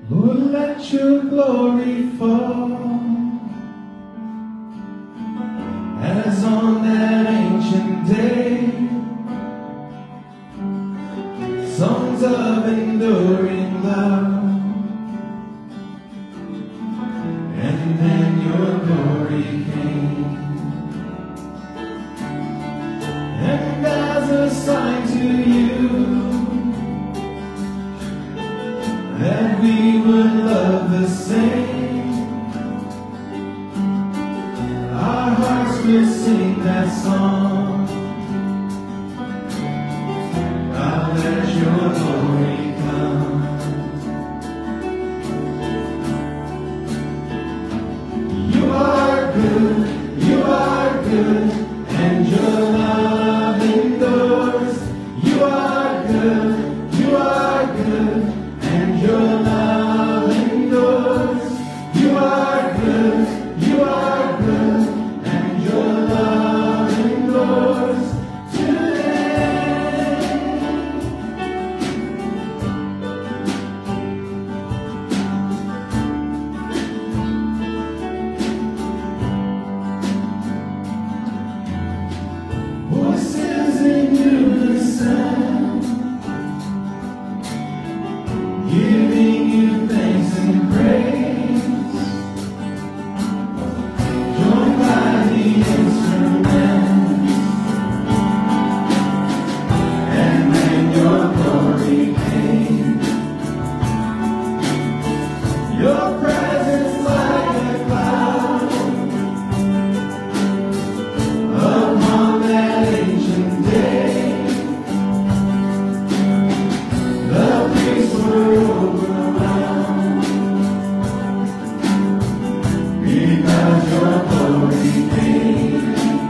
Lord, let your glory fall as on that ancient day. Songs of enduring love, and then your glory came. And as a sign to you that we would love the same, our hearts will sing that song. God, let your glory come. You are good, and your love endures. You are good, and your love endures. You are good, and your love endures today. Voices in unison, giving you thanks and praise, joined by the instruments, and then your glory came. Your presence like a cloud upon that ancient day. The priests were overwhelmed because your glory came.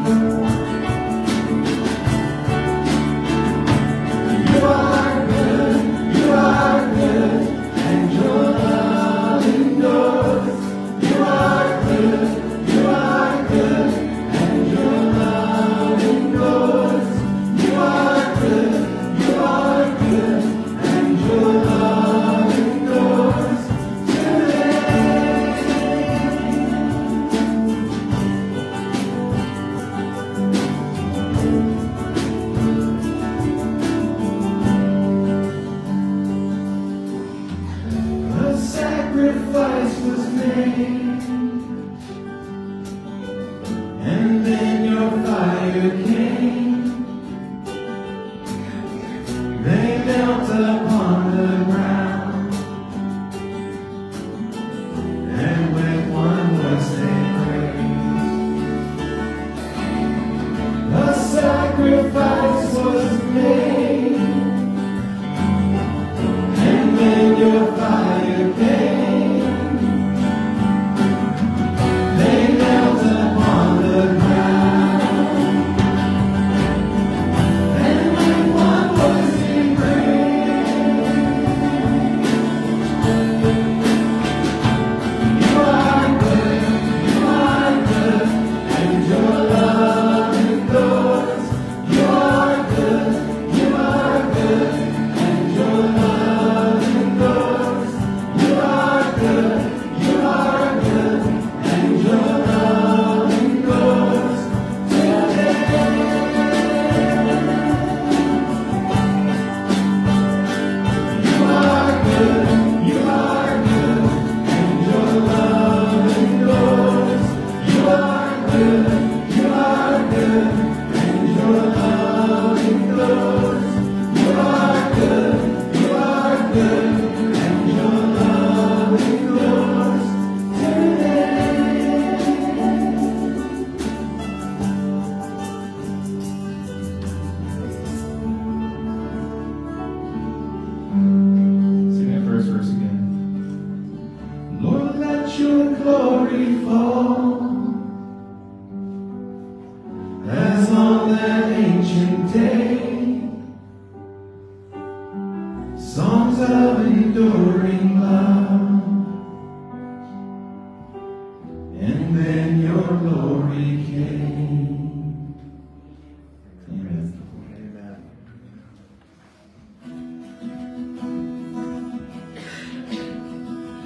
You are good, and your love endures. You are good, and your love endures. You are good, and your love endures today. The sacrifice was made, and then your fire came. They knelt upon the ground, and with one voice they praised. The sacrifice was made, and then your fire came. They knelt upon the ground, and with one voice they praised. You are good, and your love endures. You are good, and your love endures. You are good, and your love endures today. You are good, and your love endures. You are good, and your love endures. You are good, and your love endures today. Sing that first verse again. Lord, let your glory fall as on that ancient day. Songs of enduring love, and then your glory came. Amen. Amen.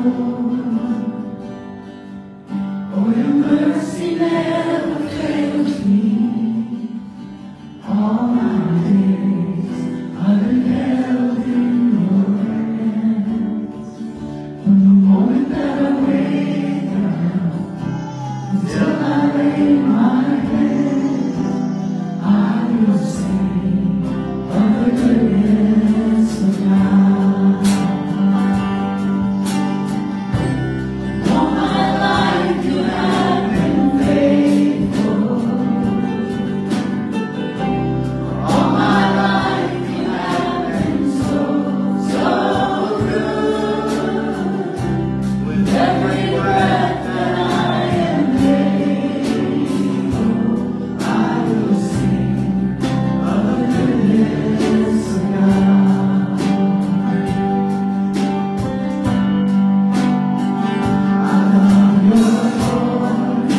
Oh, your mercy never fails me. All my days I've been held in your hands. From the moment that I wake up until I lay my head, I will sing of the goodness of God. All my life you have been faithful. All my life you have been so, so good. With every breath that I am able, I will sing of the goodness of God. I love your voice.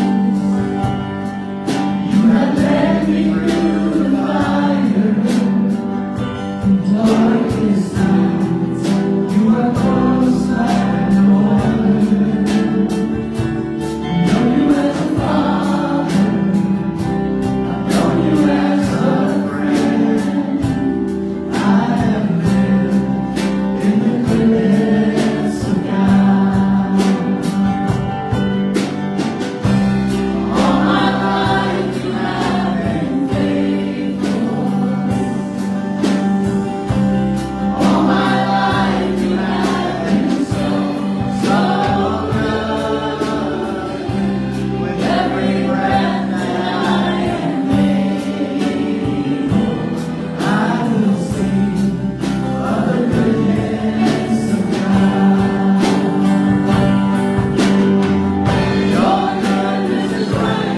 You have led me through the fire, the darkest nights. You are close like no other. I know you as a father. I know you as a friend. I have lived in the goodness of God. All my life you have been faithful. All my life you have been so, so good. With every breath that I am able, I will sing of the goodness of God. Your goodness is running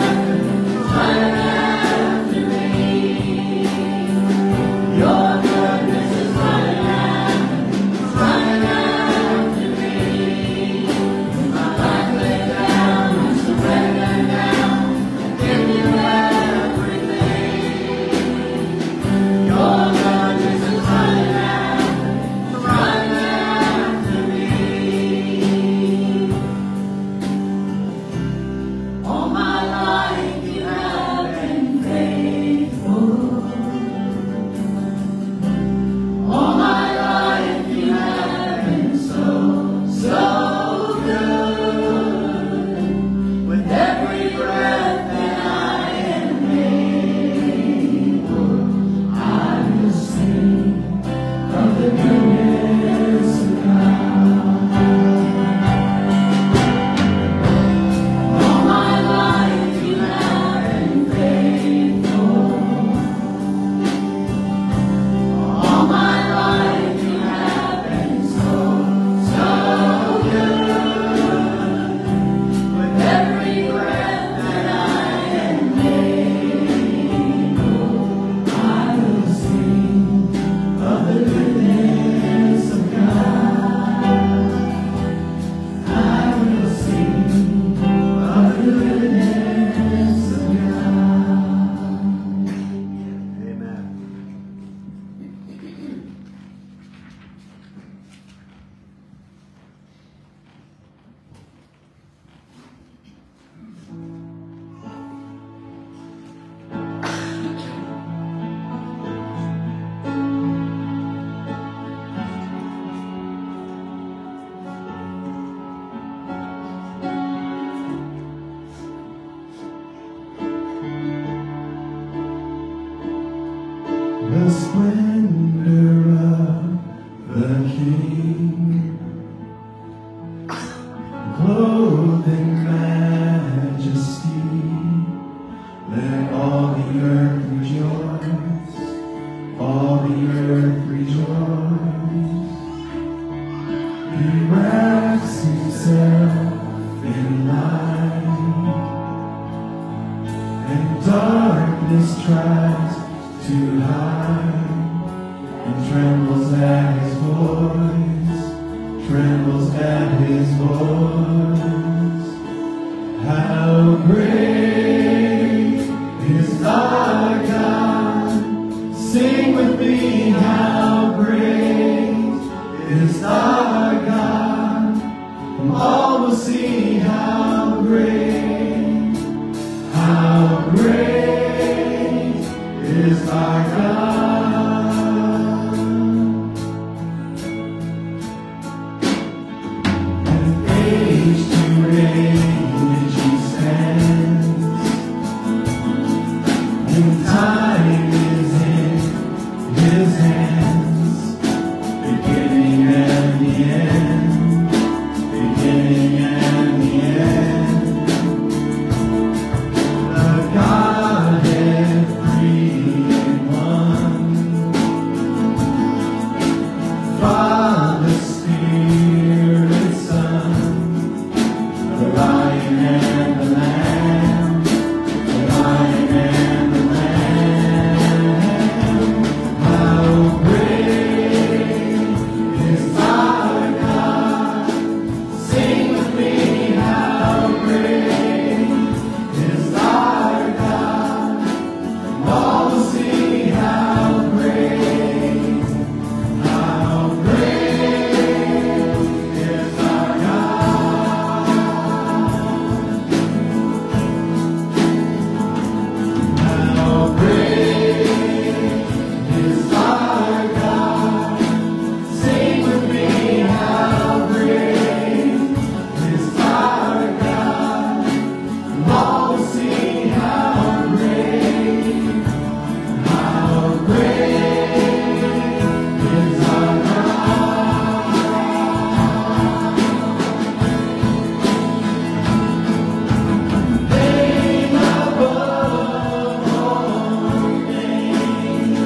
after me. Your goodness is running after me. My life laid down, I surrender now, I give you everything. Your goodness is running after me. All my life you have been faithful. All my life you have been so, so good. With every breath that I am able, I will sing of the goodness of God. All my life you have been faithful. All my life you have been so, so good. With every breath that I am able, I will sing of the goodness of God. I will sing of the goodness of God. Amen. The splendor of the King, clothed in majesty, let all the earth rejoice, all the earth rejoice. He wraps himself in light, and darkness tries to hide, and trembles at his voice, trembles at his voice. How great is our God? Sing with me, how great is our God? is our God. And age to age He stands, and time is in His hands, beginning and the end, beginning and the end. The Godhead three in one, Father, Spirit, Son, the Lion and the Lamb, the Lion and the Lamb. How great is our God! Sing with me, how great is our God! All will see how great is our God. How great is our God! Sing with me, how great is our God! All will see how great is our God. Name above all names,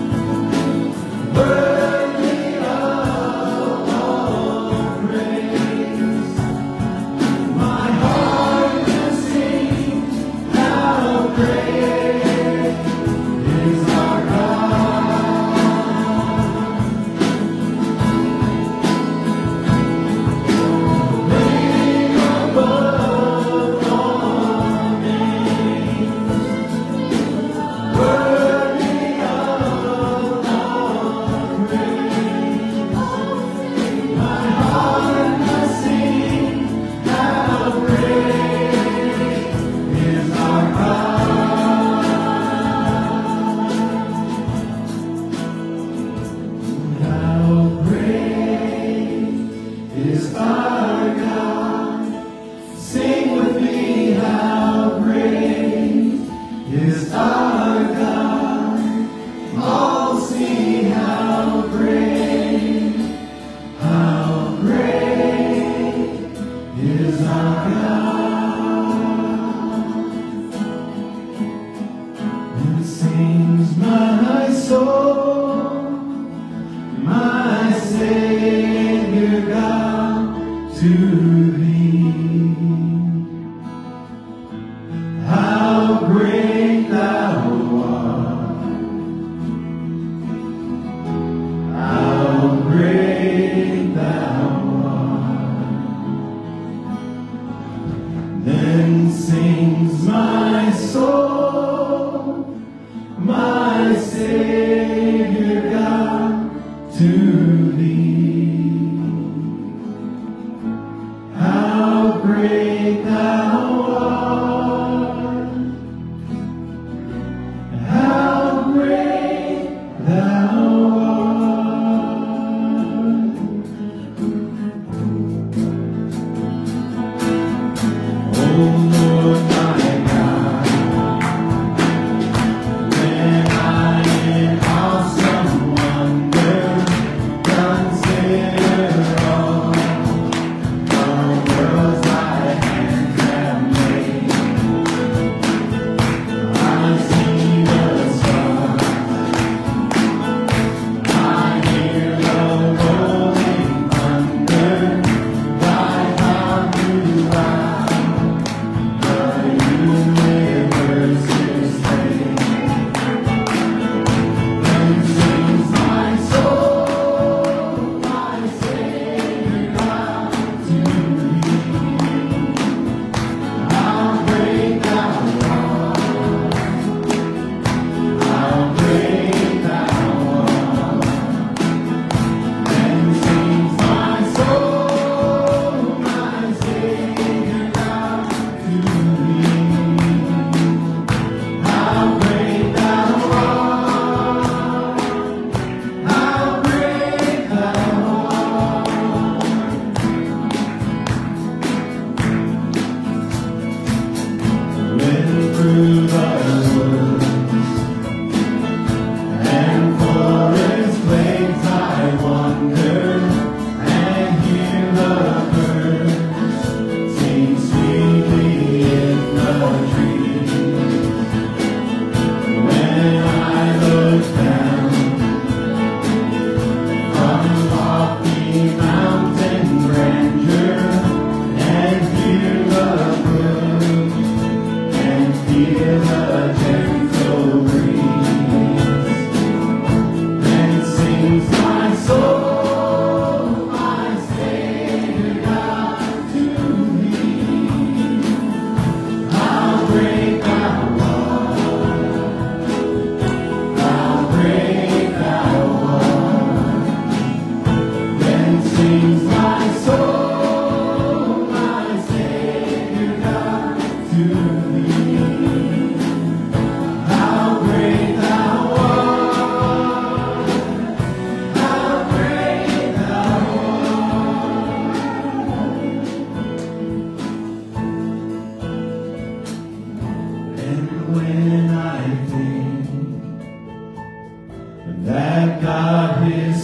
worthy of all praise. My heart will sing, how great is our God. Name above all names, worthy of all praise. My heart will sing, how great is our God. How great is our God! Sing with me, how great is our God! All see how great is our God. And sings my soul, my Savior God, to Thee. How great Thou art! How great Thou art! Then sings my soul, my Savior God, to Thee. How great Thou art! How great Thou art! Oh Lord my God, when I in awesome wonder consider all the worlds Thy hands have made, I see the stars,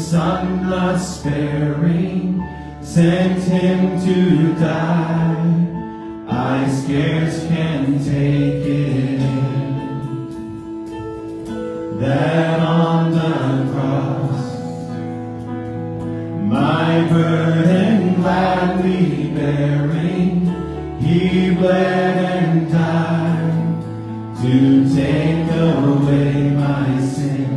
Son not sparing, sent him to die. I scarce can take it that on the cross my burden gladly bearing, he bled and died to take away my sin.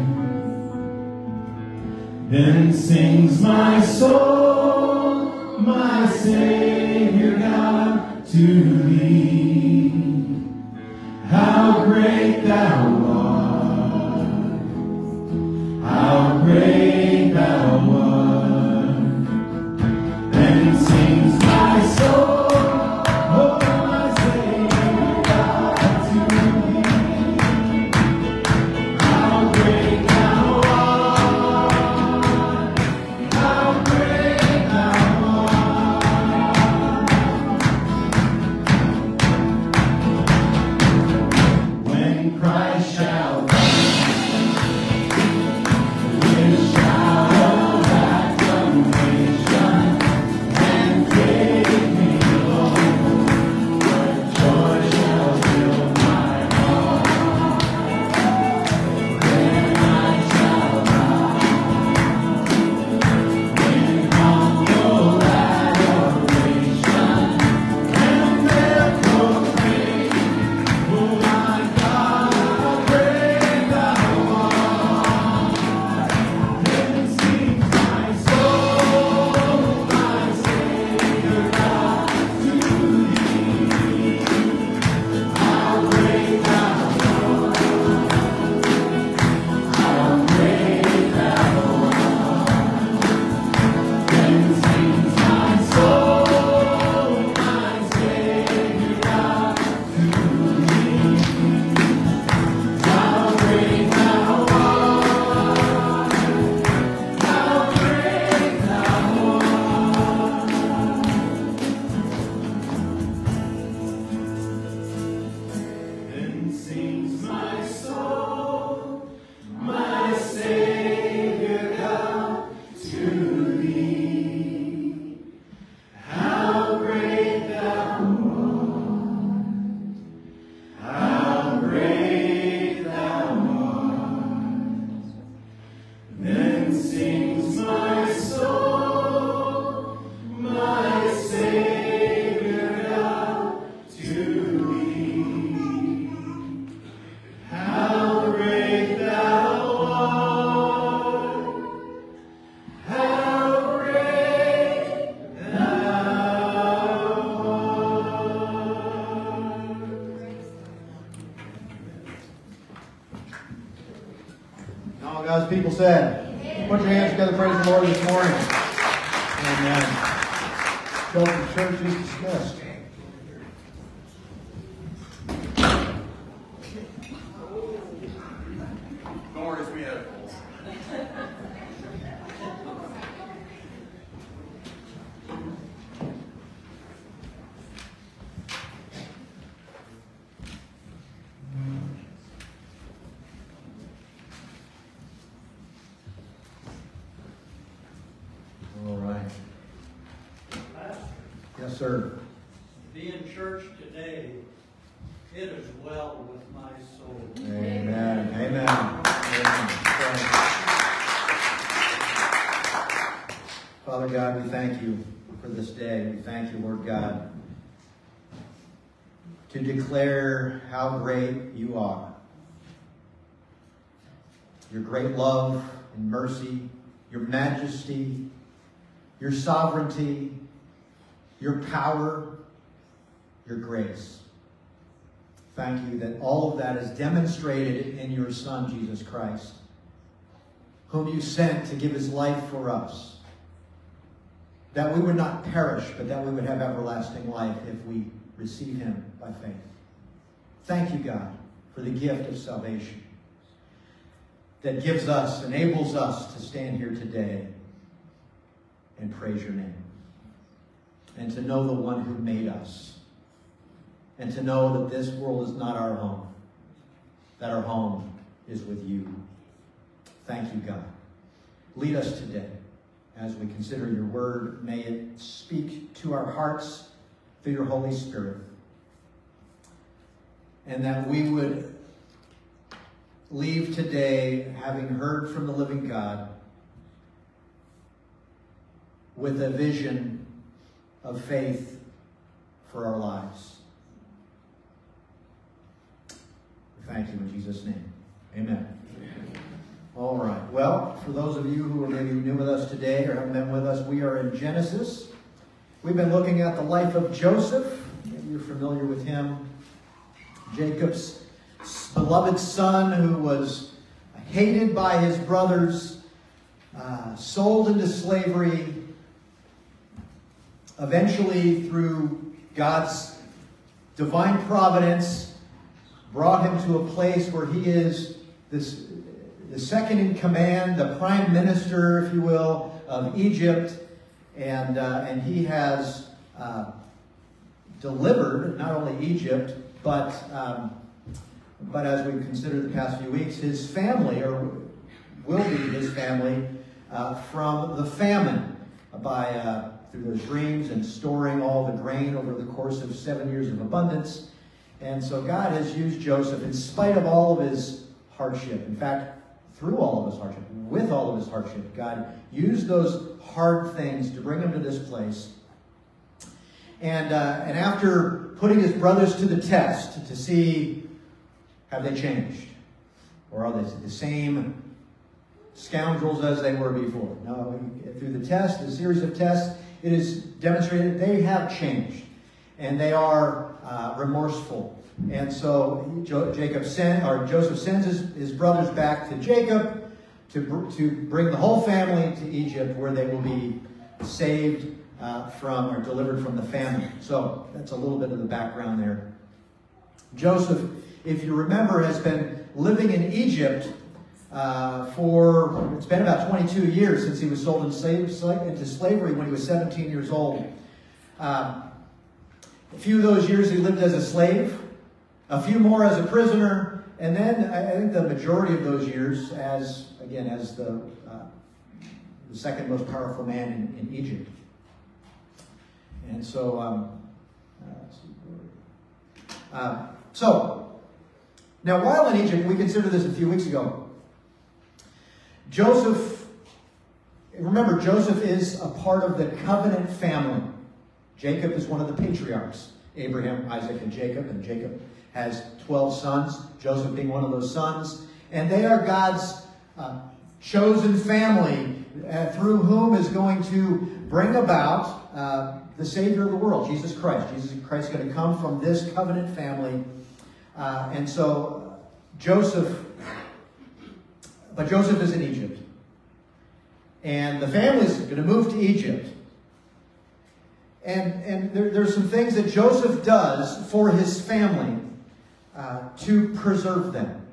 Then sings my soul, my Savior God, to thee. How great thou art, how great thou art. Then sings my soul, oh my Savior God, to thee. How great thou art, how great thou art. When Christ shall come with shout of acclamation and take me home, what joy shall fill my heart. Then I shall rise in humble adoration and there proclaim, oh my God, how great thou art. Then sings my soul, my Savior God, to thee. How great thou art, how great thou art. Then sings my soul, my Savior God, to thee. How great thou art, how great thou art. Then sings my soul, my Savior God, to thee. How great thou art, how great thou art. Then sings my soul, my Savior God, to thee. How great thou art, how great thou art. And all God's people said, put your hands together, praise the Lord this morning. Amen. Welcome to church is dismissed. Lord, we have. All right. Yes, sir. Be in church today, it is well with my soul. Amen. Amen. Amen. Father God, we thank you for this day. We thank you, Lord God, to declare how great you are. Your great love and mercy, your majesty, your sovereignty, your power, your grace. Thank you that all of that is demonstrated in your Son, Jesus Christ, whom you sent to give his life for us, that we would not perish, but that we would have everlasting life if we receive him by faith. Thank you, God, for the gift of salvation that gives us, enables us to stand here today and praise your name, and to know the one who made us, and to know that this world is not our home, that our home is with you. Thank you, God. lead us today as we consider your word. May it speak to our hearts through your Holy Spirit. And that we would leave today having heard from the living God with a vision of faith for our lives. We thank you in Jesus' name. Amen. All right. Well, for those of you who are maybe new with us today or haven't been with us, we are in Genesis. We've been looking at the life of Joseph. Maybe you're familiar with him. Jacob's beloved son who was hated by his brothers, sold into slavery, eventually through God's divine providence, brought him to a place where he is the second in command, the prime minister, if you will, of Egypt, and he has delivered not only Egypt, but as we've considered the past few weeks, his family, or will be his family, from the famine through those dreams and storing all the grain over the course of 7 years of abundance. And so God has used Joseph in spite of all of his hardship. In fact, through all of his hardship, with all of his hardship, God used those hard things to bring him to this place. And after putting his brothers to the test to see, have they changed? Or are they the same scoundrels as they were before? No, through the test, the series of tests, it is demonstrated they have changed. And they are remorseful. And so Joseph sends his brothers back to Jacob to bring the whole family to Egypt, where they will be saved from or delivered from the famine. So that's a little bit of the background there. Joseph, if you remember, has been living in Egypt it's been about 22 years since he was sold into slavery when he was 17 years old. A few of those years he lived as a slave, a few more as a prisoner, and then I think the majority of those years as the second most powerful man in Egypt. And so, now while in Egypt, we considered this a few weeks ago, Joseph is a part of the covenant family. Jacob is one of the patriarchs. Abraham, Isaac, and Jacob has 12 sons, Joseph being one of those sons. And they are God's chosen family through whom is going to bring about the Savior of the world, Jesus Christ. Jesus Christ is going to come from this covenant family. And so Joseph is in Egypt. And the family is going to move to Egypt. And there's some things that Joseph does for his family to preserve them.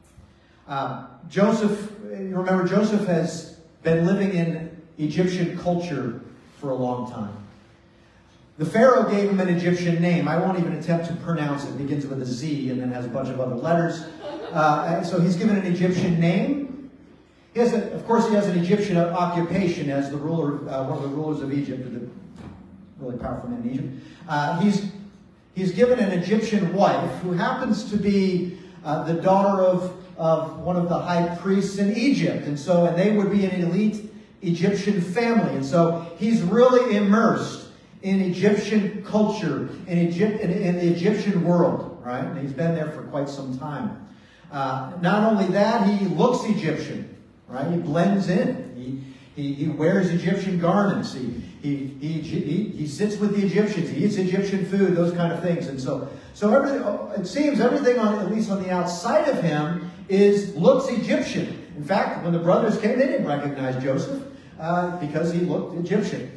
Joseph has been living in Egyptian culture for a long time. The Pharaoh gave him an Egyptian name. I won't even attempt to pronounce it. It begins with a Z and then has a bunch of other letters. So he's given an Egyptian name. Of course, he has an Egyptian occupation as the ruler, one of the rulers of Egypt, the really powerful man in Egypt. He's given an Egyptian wife who happens to be the daughter of one of the high priests in Egypt. And they would be an elite Egyptian family. And so he's really immersed in Egyptian culture, in the Egyptian world, right? And he's been there for quite some time. Not only that, he looks Egyptian, right? He blends in. He wears Egyptian garments. He sits with the Egyptians. He eats Egyptian food, those kind of things. And so it seems everything, at least on the outside of him, looks Egyptian. In fact, when the brothers came, they didn't recognize Joseph because he looked Egyptian.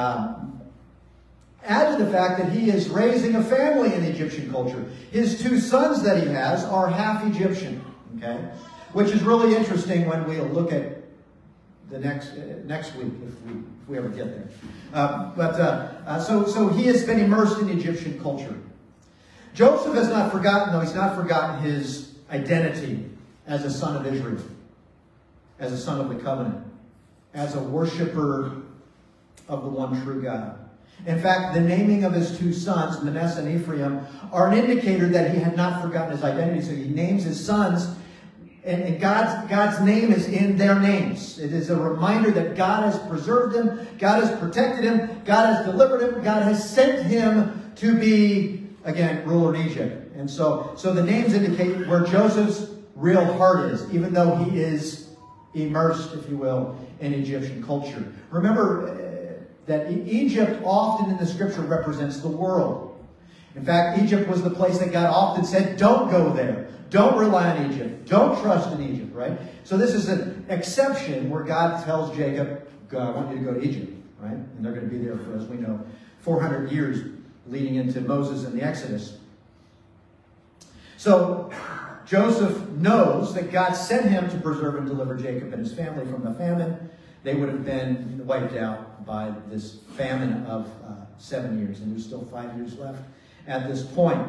Add to the fact that he is raising a family in Egyptian culture. His two sons that he has are half Egyptian, okay? Which is really interesting when we'll look at the next week, if we ever get there. So he has been immersed in Egyptian culture. Joseph has not forgotten, though, he's not forgotten his identity as a son of Israel, as a son of the covenant. as a worshiper of the one true God. In fact, the naming of his two sons, Manasseh and Ephraim, are an indicator that he had not forgotten his identity. So he names his sons, and God's name is in their names. It is a reminder that God has preserved him, God has protected him, God has delivered him, God has sent him to be, again, ruler in Egypt. And so the names indicate where Joseph's real heart is, even though he is immersed, if you will, in Egyptian culture. Remember that Egypt often in the scripture represents the world. In fact, Egypt was the place that God often said, don't go there. Don't rely on Egypt. Don't trust in Egypt, right? So this is an exception where God tells Jacob, I want you to go to Egypt, right? And they're going to be there for, as we know, 400 years leading into Moses and the Exodus. So Joseph knows that God sent him to preserve and deliver Jacob and his family from the famine. They would have been wiped out by this famine of 7 years. And there's still 5 years left at this point.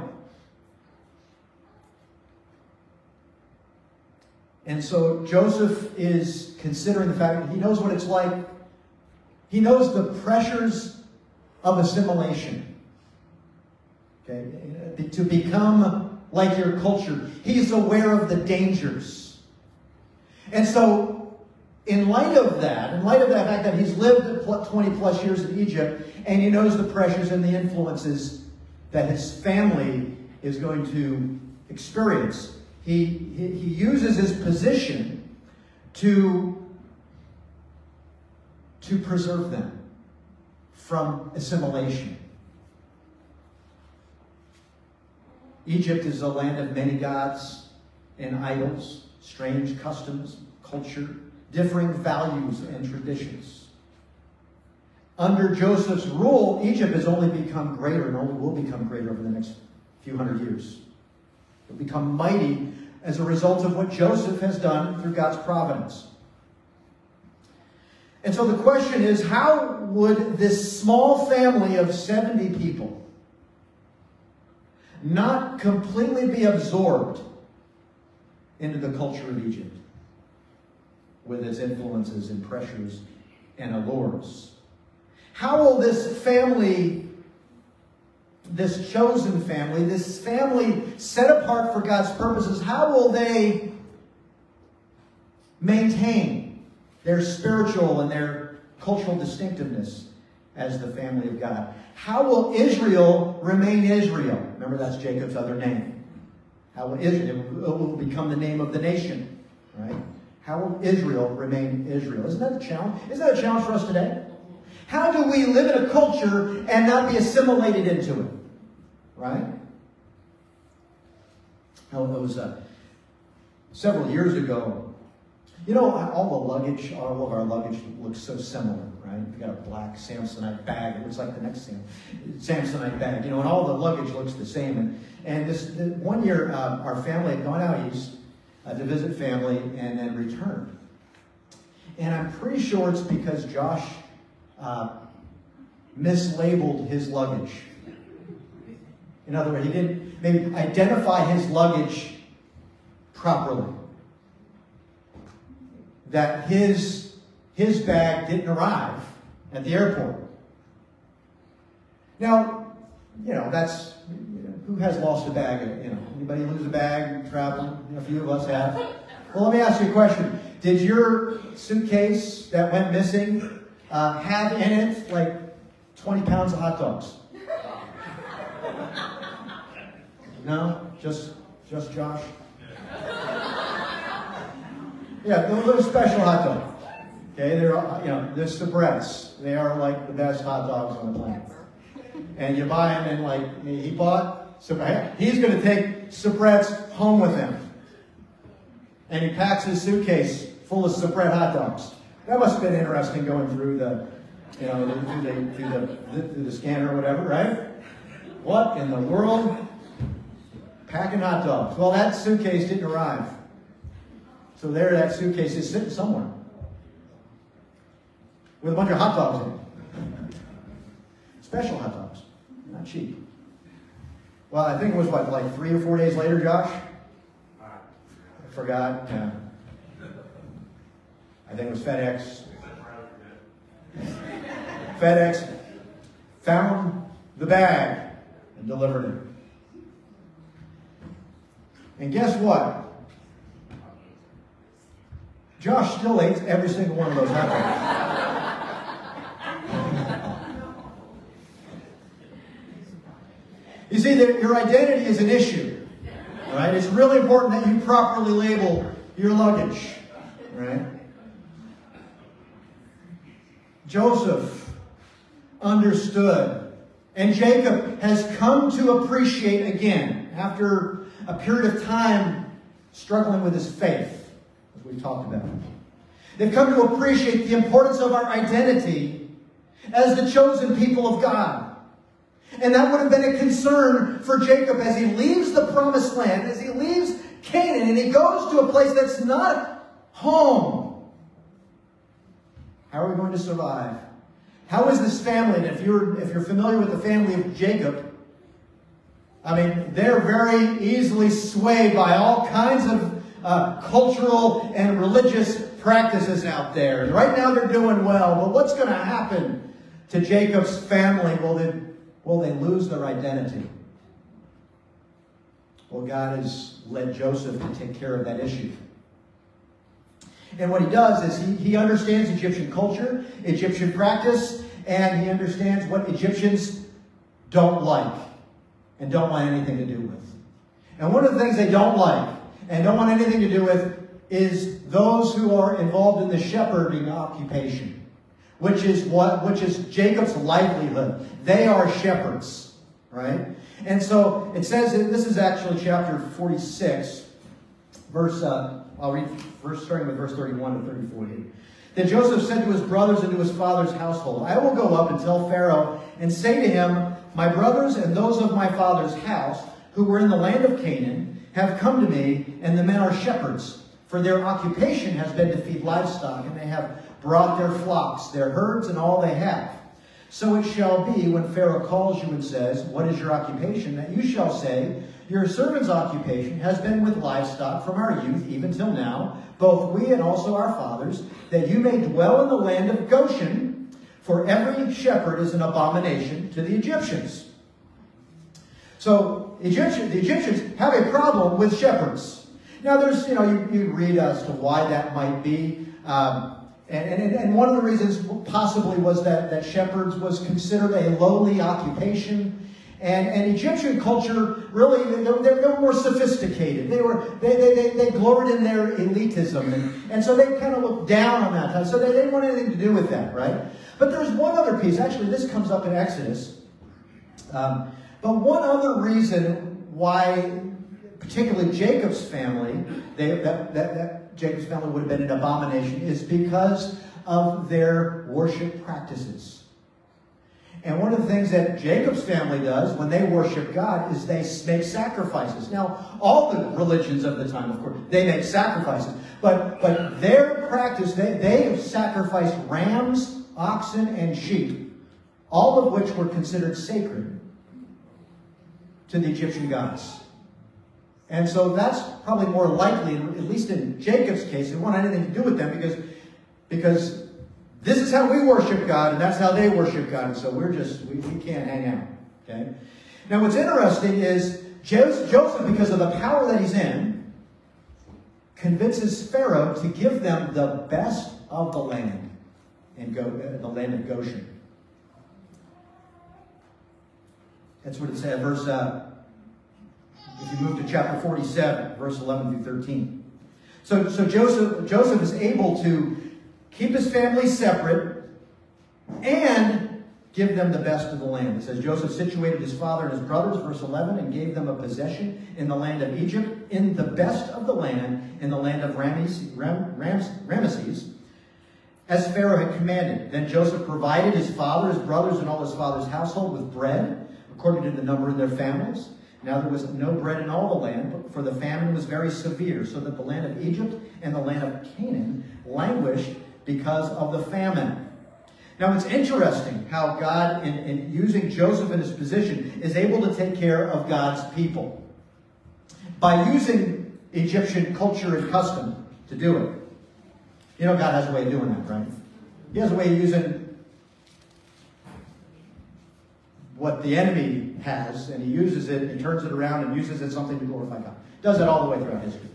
And so Joseph is considering the fact that he knows what it's like. He knows the pressures of assimilation. Okay? To become like your culture. He's aware of the dangers. And so, in light of that fact that he's lived 20 plus years in Egypt, and he knows the pressures and the influences that his family is going to experience, he uses his position to preserve them from assimilation. Egypt is a land of many gods and idols, strange customs, culture, differing values and traditions. Under Joseph's rule, Egypt has only become greater and only will become greater over the next few hundred years. It will become mighty as a result of what Joseph has done through God's providence. And so the question is, how would this small family of 70 people not completely be absorbed into the culture of Egypt with its influences and pressures and allures? How will this family, this chosen family, this family set apart for God's purposes, how will they maintain their spiritual and their cultural distinctiveness as the family of God? How will Israel remain Israel? Remember, that's Jacob's other name. How will Israel, it will become the name of the nation, right? How will Israel remain Israel? Isn't that a challenge? Isn't that a challenge for us today? How do we live in a culture and not be assimilated into it? Right? It was several years ago. You know, all of our luggage looks so similar, right? We got a black Samsonite bag. It looks like the next Samsonite bag, you know, and all the luggage looks the same. And this one year, our family had gone out east to visit family and then returned. And I'm pretty sure it's because Josh mislabeled his luggage. In other words, he didn't maybe identify his luggage properly. That his bag didn't arrive at the airport. Now, you know, that's, who has lost a bag? You know, anybody lose a bag traveling? You know, a few of us have. Well, let me ask you a question. Did your suitcase that went missing have in it like 20 pounds of hot dogs? No? Just Josh? Yeah, those special hot dogs. Okay, they're, you know, they're Sabrettes. They are like the best hot dogs on the planet. And you buy them, and like he bought Sabrettes. He's going to take Sabrettes home with him, and he packs his suitcase full of Sabrett hot dogs. That must have been interesting going through the, you know, through the scanner or whatever, right? What in the world? Packing hot dogs. Well, that suitcase didn't arrive. So there that suitcase is sitting somewhere with a bunch of hot dogs in it. Special hot dogs. Not cheap. Well, I think it was, what, like 3 or 4 days later, Josh? I forgot. I think it was FedEx. FedEx found the bag and delivered it. And guess what? Josh still ate every single one of those hot dogs. You see, your identity is an issue. Right? It's really important that you properly label your luggage. Right? Joseph understood. And Jacob has come to appreciate again, after a period of time struggling with his faith, as we talked about. They've come to appreciate the importance of our identity as the chosen people of God. And that would have been a concern for Jacob as he leaves the promised land, as he leaves Canaan, and he goes to a place that's not home. How are we going to survive? How is this family? And if you're familiar with the family of Jacob, I mean, they're very easily swayed by all kinds of cultural and religious practices out there. And right now they're doing well. But what's going to happen to Jacob's family? Will they lose their identity? Well, God has led Joseph to take care of that issue. And what he does is he understands Egyptian culture, Egyptian practice, and he understands what Egyptians don't like and don't want anything to do with. And one of the things they don't like and don't want anything to do with is those who are involved in the shepherding occupation, which is Jacob's livelihood. They are shepherds, right? And so it says, this is actually chapter 46, I'll read starting with verse 31 to 34. Then Joseph said to his brothers and to his father's household, I will go up and tell Pharaoh and say to him, my brothers and those of my father's house who were in the land of Canaan have come to me, and the men are shepherds. For their occupation has been to feed livestock, and they have brought their flocks, their herds, and all they have. So it shall be when Pharaoh calls you and says, what is your occupation? That you shall say, your servant's occupation has been with livestock from our youth even till now, both we and also our fathers, that you may dwell in the land of Goshen, for every shepherd is an abomination to the Egyptians. So the Egyptians have a problem with shepherds. Now there's, you read as to why that might be. And one of the reasons possibly was that shepherds was considered a lowly occupation. And Egyptian culture, really, they were more sophisticated. They gloried in their elitism. And so they kind of looked down on that. So they didn't want anything to do with that, right? But there's one other piece. Actually, this comes up in Exodus. But one other reason why, particularly Jacob's family, that Jacob's family would have been an abomination is because of their worship practices. And one of the things that Jacob's family does when they worship God is they make sacrifices. Now, all the religions of the time, of course, they make sacrifices. But their practice, they sacrificed rams, oxen, and sheep, all of which were considered sacred to the Egyptian gods. And so that's probably more likely, at least in Jacob's case, it won't have anything to do with them because this is how we worship God, and that's how they worship God. And so we can't hang out. Okay? Now what's interesting is Joseph, because of the power that he's in, convinces Pharaoh to give them the best of the land, the land of Goshen. That's what it said, if you move to chapter 47, verse 11 through 13. So Joseph is able to keep his family separate and give them the best of the land. It says, Joseph situated his father and his brothers, verse 11, and gave them a possession in the land of Egypt, in the best of the land, in the land of Ramesses, as Pharaoh had commanded. Then Joseph provided his father, his brothers, and all his father's household with bread, according to the number of their families. Now there was no bread in all the land, for the famine was very severe, so that the land of Egypt and the land of Canaan languished because of the famine. Now it's interesting how God, in using Joseph in his position, is able to take care of God's people by using Egyptian culture and custom to do it. God has a way of doing that, right? He has a way of using what the enemy has, and he uses it, he turns it around and uses it something to glorify God. Does that all the way throughout history.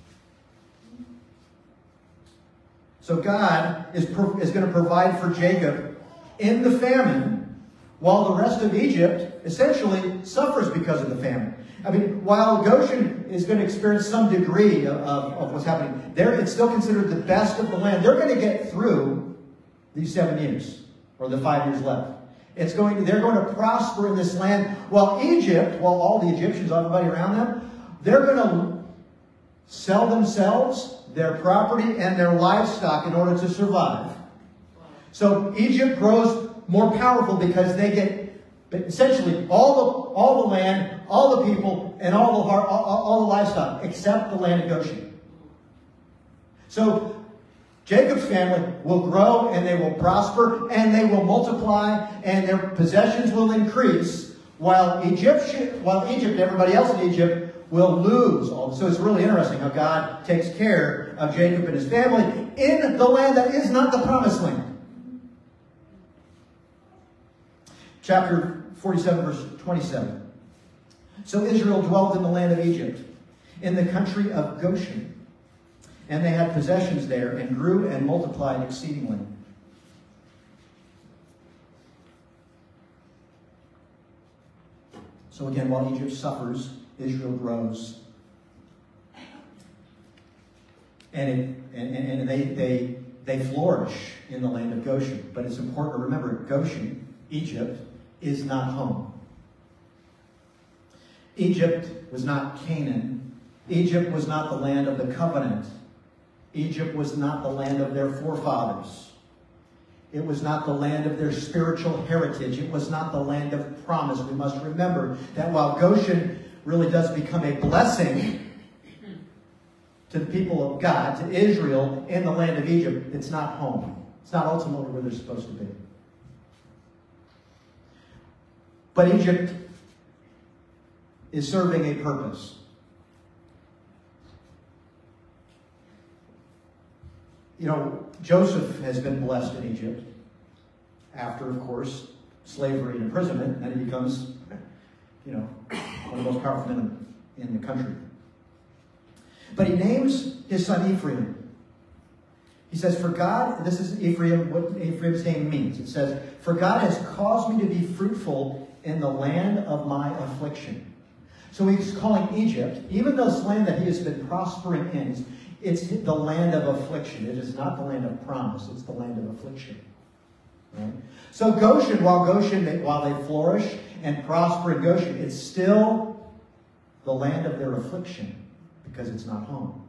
So God is going to provide for Jacob in the famine, while the rest of Egypt essentially suffers because of the famine. I mean, while Goshen is going to experience some degree of what's happening, it's still considered the best of the land. They're going to get through these 7 years, or the 5 years left. They're going to prosper in this land, while Egypt, while all the Egyptians, everybody around them, they're going to sell themselves, their property, and their livestock in order to survive. So Egypt grows more powerful because they get essentially all the land, all the people, and all the livestock, except the land of Goshen. So Jacob's family will grow, and they will prosper, and they will multiply, and their possessions will increase, while Egypt and everybody else in Egypt will lose all. So it's really interesting how God takes care of Jacob and his family in the land that is not the promised land. Chapter 47, verse 27. So Israel dwelt in the land of Egypt, in the country of Goshen, and they had possessions there, and grew and multiplied exceedingly. So again, while Egypt suffers, Israel grows. And they flourish in the land of Goshen. But it's important to remember, Goshen, Egypt, is not home. Egypt was not Canaan. Egypt was not the land of the covenant. Egypt was not the land of their forefathers. It was not the land of their spiritual heritage. It was not the land of promise. We must remember that while Goshen really does become a blessing to the people of God, to Israel in the land of Egypt, it's not home. It's not ultimately where they're supposed to be. But Egypt is serving a purpose. You know, Joseph has been blessed in Egypt after, of course, slavery and imprisonment, and he becomes, one of the most powerful men in the country. But he names his son Ephraim. He says, for God, this is Ephraim, what Ephraim's name means. It says, for God has caused me to be fruitful in the land of my affliction. So he's calling Egypt, even though this land that he has been prospering in, it's the land of affliction. It is not the land of promise. It's the land of affliction. Right? So Goshen, while they flourish and prosper in Goshen, it's still the land of their affliction because it's not home.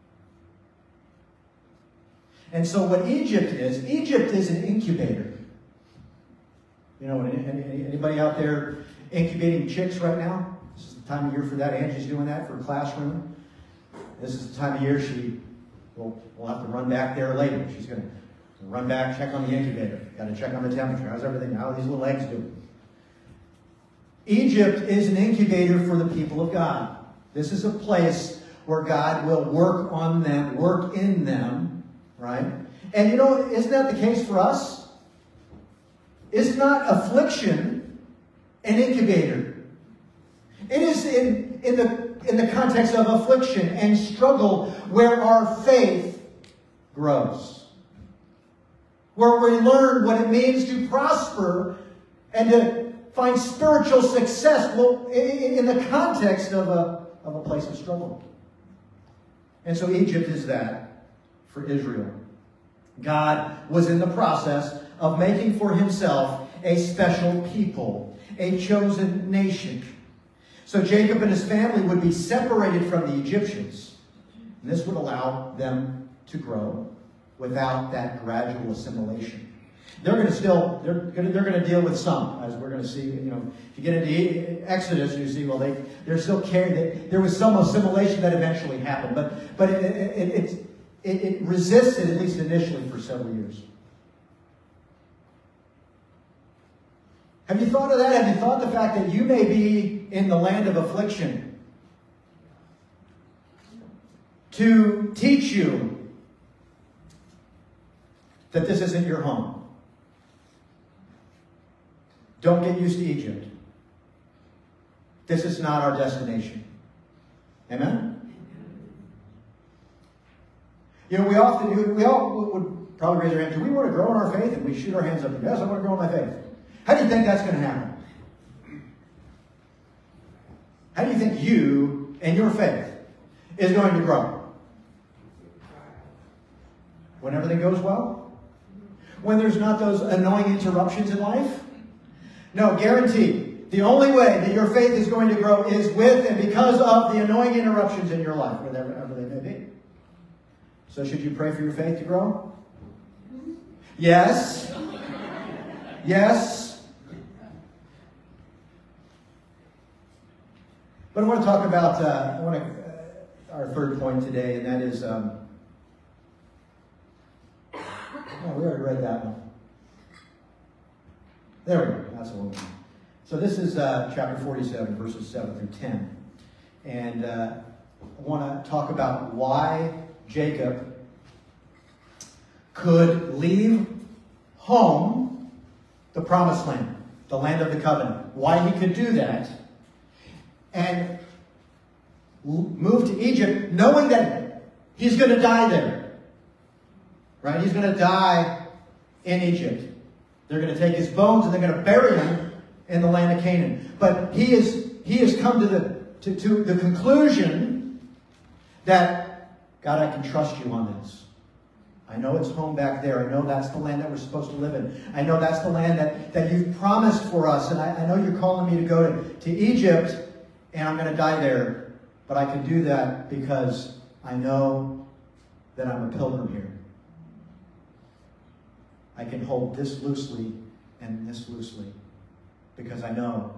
And so what Egypt is an incubator. You know, anybody out there incubating chicks right now? This is the time of year for that. Angie's doing that for a classroom. This is the time of year we'll have to run back there later. She's going to run back, check on the incubator. Got to check on the temperature. How's everything? How are these little eggs doing? Egypt is an incubator for the people of God. This is a place where God will work on them, work in them, right? And isn't that the case for us? Is not affliction an incubator? It is in the context of affliction and struggle where our faith grows. Where we learn what it means to prosper and to find spiritual success in the context of a place of struggle. And so Egypt is that for Israel. God was in the process of making for himself a special people, a chosen nation. So Jacob and his family would be separated from the Egyptians. And this would allow them to grow without that gradual assimilation. They're going to deal with some, as we're going to see. If you get into Exodus, you see, they're still carrying. There was some assimilation that eventually happened, but it resisted, at least initially, for several years. Have you thought of that? Have you thought the fact that you may be in the land of affliction to teach you that this isn't your home? Don't get used to Egypt. This is not our destination. Amen? You know, we all would probably raise our hands. Do we want to grow in our faith? And we shoot our hands up. Yes, I want to grow in my faith. How do you think that's going to happen? How do you think you and your faith is going to grow? When everything goes well? When there's not those annoying interruptions in life? No, guaranteed. The only way that your faith is going to grow is with and because of the annoying interruptions in your life, whatever they may be. So should you pray for your faith to grow? Yes. Yes. But I want to talk about our third point today, and that is, we already read that one. There we go. That's the one. So this is chapter 47, verses 7 through 10. And I want to talk about why Jacob could leave home, the promised land, the land of the covenant. Why he could do that and move to Egypt knowing that he's going to die there. Right? He's going to die in Egypt. They're going to take his bones and they're going to bury him in the land of Canaan. But he has come to the conclusion that, God, I can trust you on this. I know it's home back there. I know that's the land that we're supposed to live in. I know that's the land that you've promised for us. And I know you're calling me to go to Egypt, and I'm going to die there. But I can do that because I know that I'm a pilgrim here. I can hold this loosely and this loosely because I know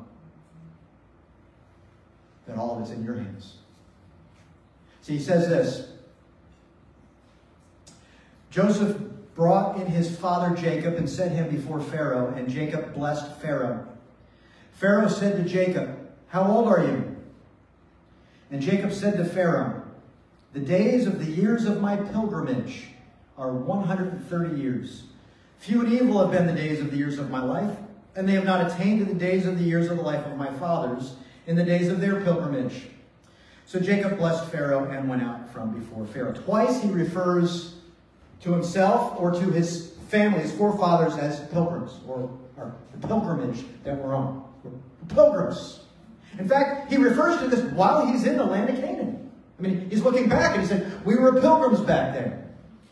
that all of it's in your hands. See, he says this. Joseph brought in his father Jacob and set him before Pharaoh, and Jacob blessed Pharaoh. Pharaoh said to Jacob, "How old are you?" And Jacob said to Pharaoh, "The days of the years of my pilgrimage are 130 years. Few and evil have been the days of the years of my life, and they have not attained to the days of the years of the life of my fathers in the days of their pilgrimage." So Jacob blessed Pharaoh and went out from before Pharaoh. Twice he refers to himself or to his family, his forefathers, as pilgrims, or the pilgrimage that we're on. We're pilgrims. In fact, he refers to this while he's in the land of Canaan. I mean, he's looking back and he said, we were pilgrims back there.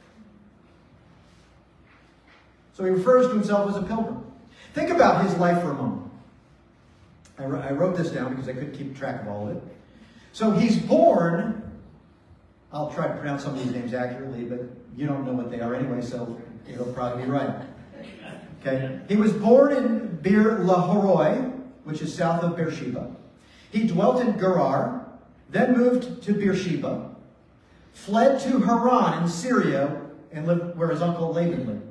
So he refers to himself as a pilgrim. Think about his life for a moment. I wrote this down because I couldn't keep track of all of it. So he's born, I'll try to pronounce some of these names accurately, but you don't know what they are anyway, so it'll probably be right. Okay? He was born in Beer Lahoroi, which is south of Beersheba. He dwelt in Gerar, then moved to Beersheba, fled to Haran in Syria, and lived where his uncle Laban lived.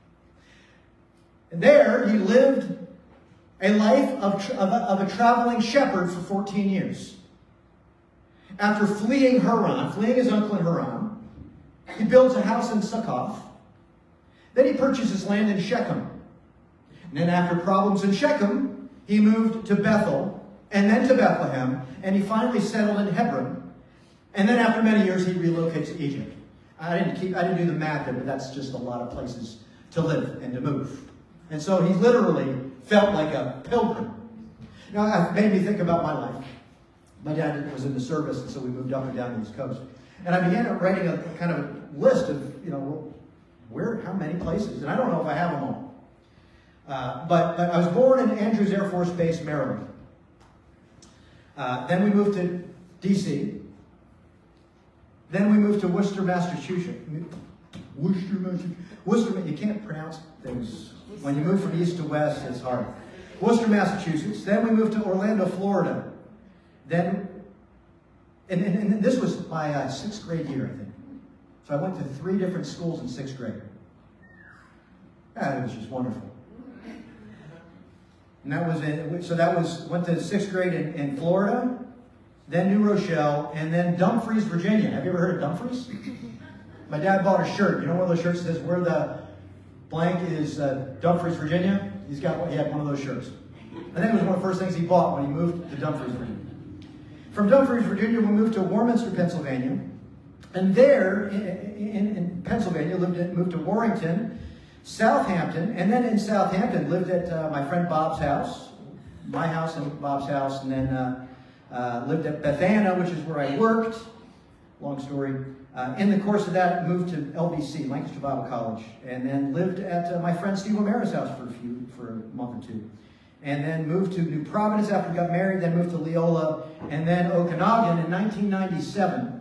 And there he lived a life of a traveling shepherd for 14 years. After fleeing Haran, fleeing his uncle in Haran, he builds a house in Succoth. Then he purchases land in Shechem. And then after problems in Shechem, he moved to Bethel, and then to Bethlehem, and he finally settled in Hebron. And then after many years, he relocates to Egypt. I didn't do the math there, but that's just a lot of places to live and to move. And so he literally felt like a pilgrim. Now, it made me think about my life. My dad was in the service, and so we moved up and down the East Coast. And I began writing a kind of a list of, how many places? And I don't know if I have them all. But I was born in Andrews Air Force Base, Maryland. Then we moved to D.C. Then we moved to Worcester, Massachusetts. Worcester, you can't pronounce things. When you move from east to west, it's hard. Worcester, Massachusetts. Then we moved to Orlando, Florida. Then, and this was my 6th grade year, I think. So I went to 3 different schools in 6th grade. It was just wonderful. And went to 6th grade in Florida, then New Rochelle, and then Dumfries, Virginia. Have you ever heard of Dumfries? My dad bought a shirt. You know one of those shirts that says where the blank is Dumfries, Virginia? He had one of those shirts. I think it was one of the first things he bought when he moved to Dumfries, Virginia. From Dumfries, Virginia, we moved to Warminster, Pennsylvania. And there, in Pennsylvania, moved to Warrington, Southampton, and then in Southampton lived at my friend Bob's house, my house and Bob's house, and then lived at Bethana, which is where I worked. Long story. In the course of that, moved to LBC, Lancaster Bible College, and then lived at my friend Steve O'Mara's house for a month or two. And then moved to New Providence after we got married, then moved to Leola, and then Okanagan in 1997.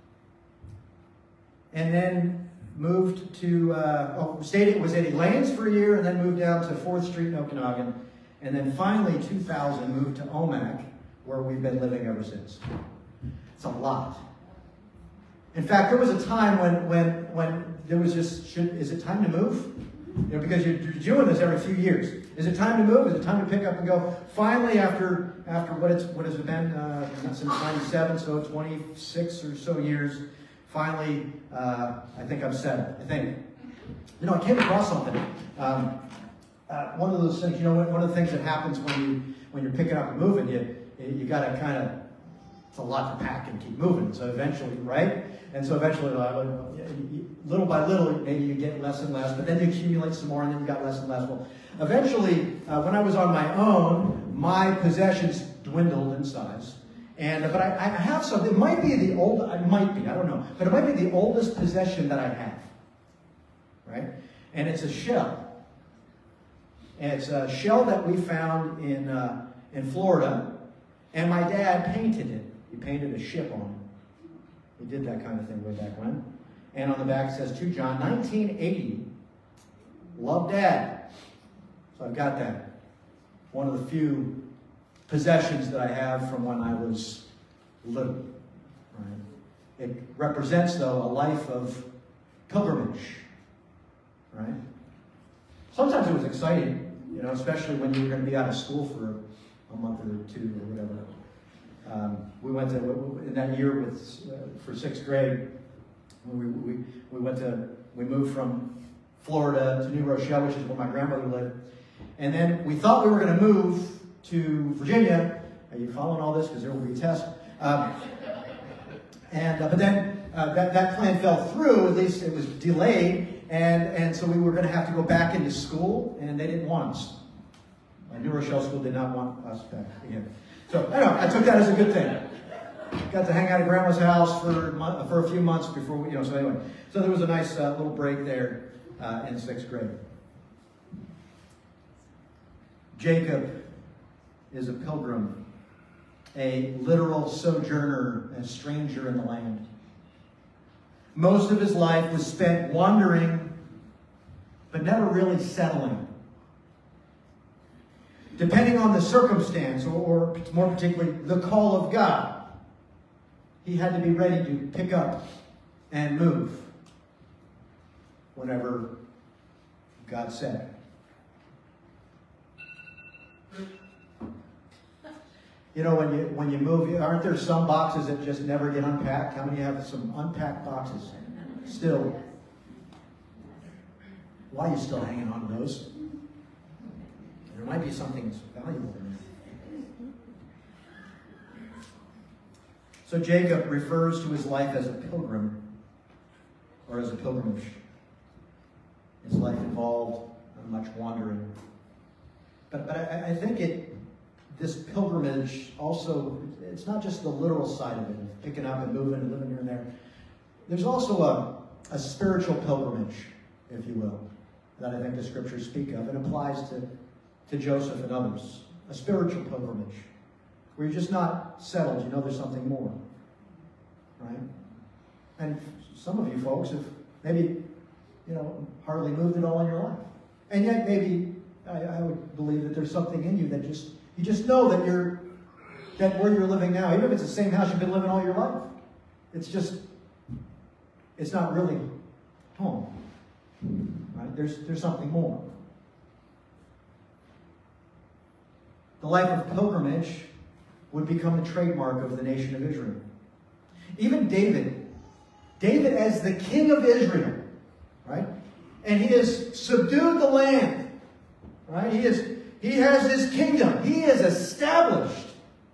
And then moved to, was at Elaine's for a year, and then moved down to 4th Street in Okanagan. And then finally, 2000, moved to Omak, where we've been living ever since. It's a lot. In fact, there was a time when there was just, is it time to move? You know, because you're doing this every few years. Is it time to move? Is it time to pick up and go? Finally, after what has it been since '97, so 26 or so years, finally, I think I'm settled. I think. You know, I came across something. One of those things. You know, one of the things that happens when you're picking up and moving, you got to kind of. It's a lot to pack and keep moving. So eventually, right? And so eventually, little by little, maybe you get less and less, but then you accumulate some more, and then you got less and less. Well, eventually, when I was on my own, my possessions dwindled in size. But I have something. It might be the old. It might be. I don't know. But it might be the oldest possession that I have. Right? And it's a shell. And it's a shell that we found in Florida, and my dad painted it. He painted a ship on it. He did that kind of thing way back when. And on the back it says, to John, 1980, love Dad. So I've got that. One of the few possessions that I have from when I was little. Right? It represents, though, a life of pilgrimage. Right? Sometimes it was exciting, you know, especially when you were going to be out of school for a month or two or whatever. We went to, in that year for 6th grade, we moved from Florida to New Rochelle, which is where my grandmother lived. And then we thought we were going to move to Virginia. Are you following all this? Because there will be a test. But then that plan fell through. At least it was delayed. And so we were going to have to go back into school, and they didn't want us. New Rochelle School did not want us back again. So I took that as a good thing. Got to hang out at Grandma's house for a few months before we, so anyway. So there was a nice little break there in 6th grade. Jacob is a pilgrim, a literal sojourner, a stranger in the land. Most of his life was spent wandering, but never really settling. Depending on the circumstance, or more particularly, the call of God, he had to be ready to pick up and move whenever God said. You know, when you move, aren't there some boxes that just never get unpacked? How many have some unpacked boxes still? Why are you still hanging on to those? There might be something valuable in there. So Jacob refers to his life as a pilgrim, or as a pilgrimage. His life involved much wandering. But I think this pilgrimage also, it's not just the literal side of it, of picking up and moving and living here and there. There's also a spiritual pilgrimage, if you will, that I think the scriptures speak of. It applies to Joseph and others. A spiritual pilgrimage, where you're just not settled. You know there's something more. Right? And some of you folks have maybe, hardly moved at all in your life. And yet maybe, I would believe that there's something in you that you just know that where you're living now, even if it's the same house you've been living all your life, it's not really home. Right? There's something more. The life of pilgrimage would become the trademark of the nation of Israel. Even David as the king of Israel, right? And he has subdued the land, right? He He has his kingdom. He is established.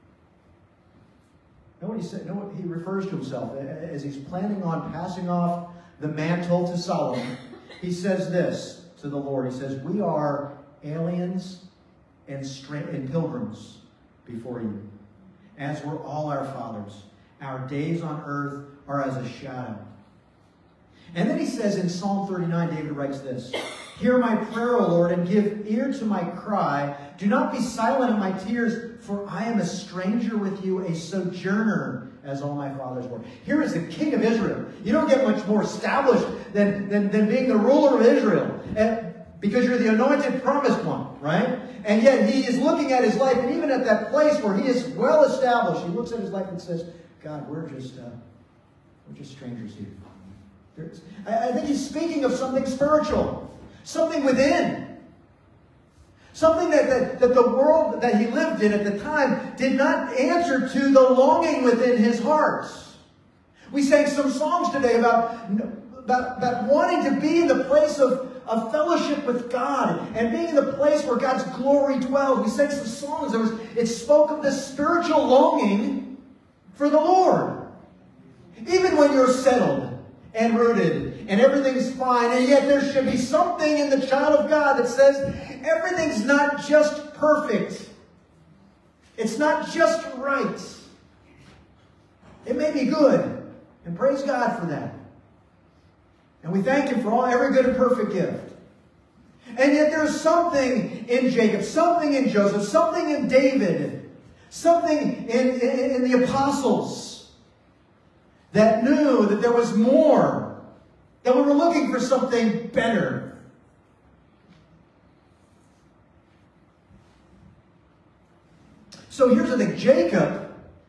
Know what he said? Know what he refers to himself as he's planning on passing off the mantle to Solomon. He says this to the Lord. He says, "We are aliens and pilgrims before you, as were all our fathers. Our days on earth are as a shadow." And then he says in Psalm 39, David writes this, "Hear my prayer, O Lord, and give ear to my cry. Do not be silent at my tears, for I am a stranger with you, a sojourner as all my fathers were." Here is the king of Israel. You don't get much more established than being the ruler of Israel. Because you're the anointed promised one, right? And yet he is looking at his life, and even at that place where he is well established, he looks at his life and says, "God, we're just strangers here." I think he's speaking of something spiritual, something within. Something that the world that he lived in at the time did not answer to the longing within his heart. We sang some songs today about wanting to be in the place of fellowship with God and being in the place where God's glory dwells. We sang some songs. It spoke of the spiritual longing for the Lord. Even when you're settled and rooted and everything's fine, and yet there should be something in the child of God that says everything's not just perfect. It's not just right. It may be good, and praise God for that. And we thank Him for every good and perfect gift. And yet there's something in Jacob, something in Joseph, something in David, something in the apostles that knew that there was more, that we were looking for something better. So here's the thing. Jacob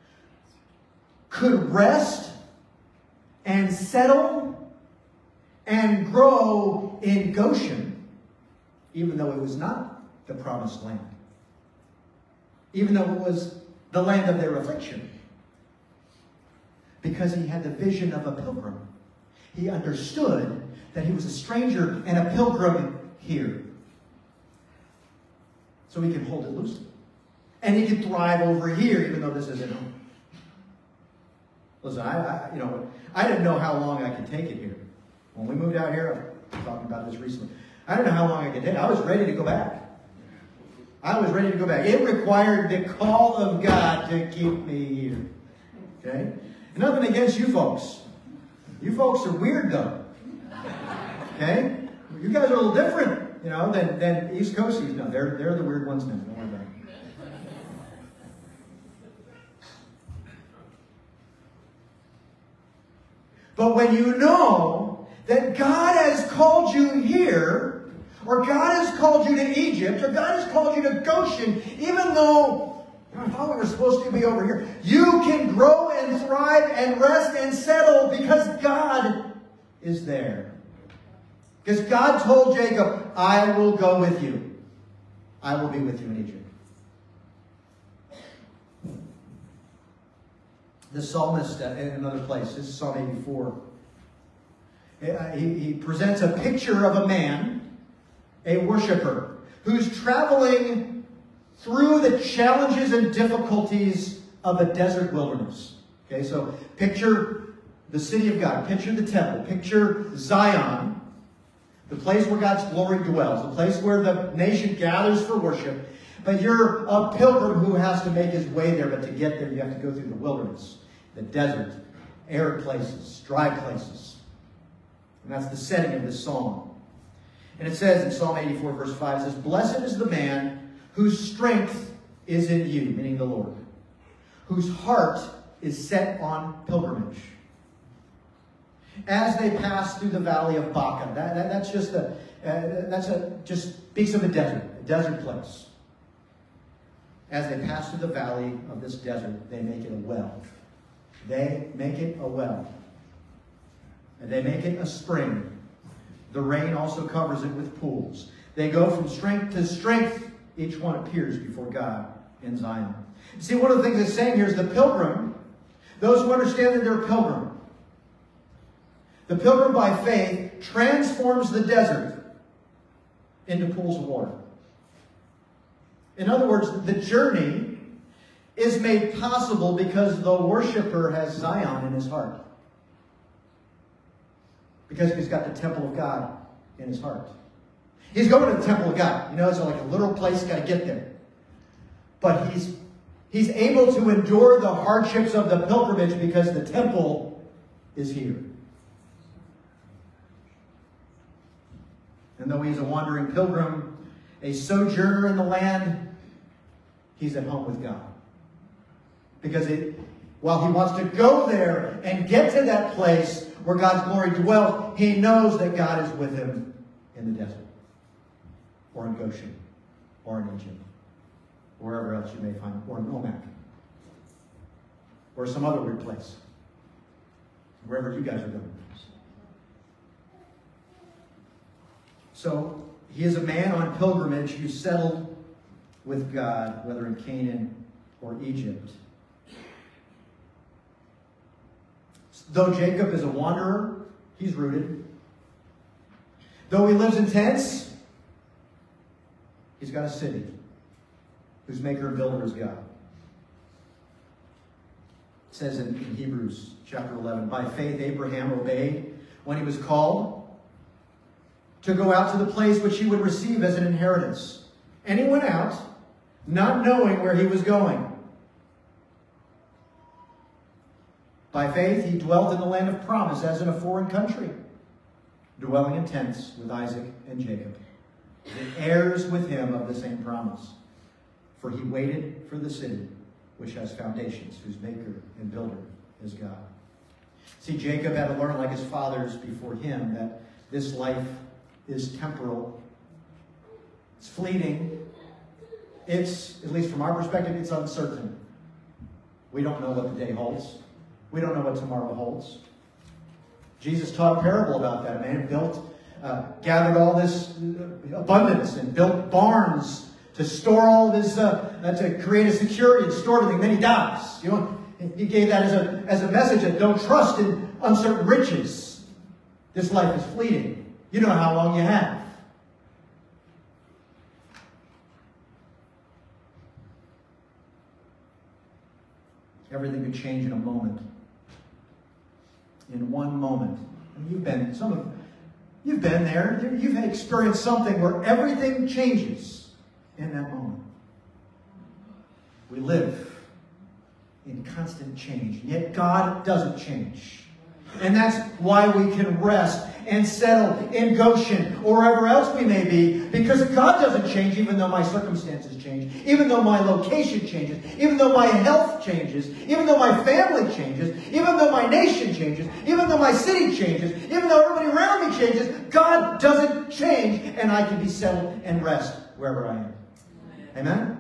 could rest and settle and grow in Goshen, even though it was not the promised land. Even though it was the land of their affliction. Because he had the vision of a pilgrim. He understood that he was a stranger and a pilgrim here. So he can hold it loosely. And he can thrive over here, even though this isn't home. Listen, I didn't know how long I could take it here. When we moved out here, I was talking about this recently. I didn't know how long I could take it. I was ready to go back. It required the call of God to keep me here. Okay? Nothing against you folks. You folks are weird, though. Okay? You guys are a little different, than East Coasties. No, they're the weird ones now. Don't worry about it. But when you know that God has called you here, or God has called you to Egypt, or God has called you to Goshen, even though I thought we were supposed to be over here, you can grow and thrive and rest and settle because God is there. Because God told Jacob, "I will go with you. I will be with you in Egypt." The psalmist in another place, this is Psalm 84. He presents a picture of a man, a worshiper, who's traveling through the challenges and difficulties of a desert wilderness. Okay, so picture the city of God, picture the temple, picture Zion, the place where God's glory dwells, the place where the nation gathers for worship. But you're a pilgrim who has to make his way there, but to get there you have to go through the wilderness, the desert, arid places, dry places. And that's the setting of this psalm. And it says in Psalm 84, verse 5, it says, "Blessed is the man whose strength is in you," meaning the Lord, "whose heart is set on pilgrimage, as they pass through the valley of Baca." That's just just speaks of a desert place. As they pass through the valley of this desert, they make it a well. They make it a well. And they make it a spring. The rain also covers it with pools. They go from strength to strength. Each one appears before God in Zion. You see, one of the things it's saying here is the pilgrim, those who understand that they're a pilgrim. The pilgrim by faith transforms the desert into pools of water. In other words, the journey is made possible because the worshiper has Zion in his heart. Because he's got the temple of God in his heart. He's going to the temple of God. You know, it's like a literal place, got to get there. But he's able to endure the hardships of the pilgrimage because the temple is here. And though he's a wandering pilgrim, a sojourner in the land, he's at home with God. Because while he wants to go there and get to that place where God's glory dwells, he knows that God is with him in the desert, or in Goshen, or in Egypt, wherever else you may find him, or in Omak, or some other weird place, wherever you guys are going. So he is a man on pilgrimage who settled with God, whether in Canaan or Egypt. Though Jacob is a wanderer, he's rooted. Though he lives in tents, he's got a city whose maker and builder is God. It says in Hebrews chapter 11, by faith Abraham obeyed when he was called to go out to the place which he would receive as an inheritance. And he went out, not knowing where he was going. By faith, he dwelt in the land of promise as in a foreign country, dwelling in tents with Isaac and Jacob, the heirs with him of the same promise. For he waited for the city which has foundations, whose maker and builder is God. See, Jacob had to learn, like his fathers before him, that this life is temporal. It's fleeting. It's, at least from our perspective, it's uncertain. We don't know what the day holds. We don't know what tomorrow holds. Jesus taught a parable about that. A man gathered all this abundance and built barns to store all of his, to create a security and store everything. Then he dies. You know, he gave that as a message that don't trust in uncertain riches. This life is fleeting. You know how long you have. Everything could change in a moment. In one moment. And you've been there. You've experienced something where everything changes in that moment. We live in constant change. Yet God doesn't change. And that's why we can rest and settle in Goshen or wherever else we may be, because God doesn't change even though my circumstances change, even though my location changes, even though my health changes, even though my family changes, even though my nation changes, even though my city changes, even though everybody around me changes. God doesn't change, and I can be settled and rest wherever I am. Amen?